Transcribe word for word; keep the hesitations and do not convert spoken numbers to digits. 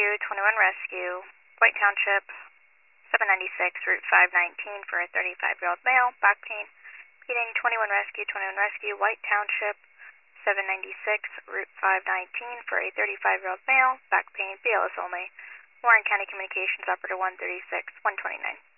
Rescue, twenty-one Rescue, White Township, seven ninety-six, Route five nineteen for a thirty-five-year-old male, back pain. Repeating, twenty-one Rescue, twenty-one Rescue, White Township, seven ninety-six, Route five nineteen for a thirty-five-year-old male, back pain, B L S only. Warren County Communications Operator one thirty-six, one twenty-nine.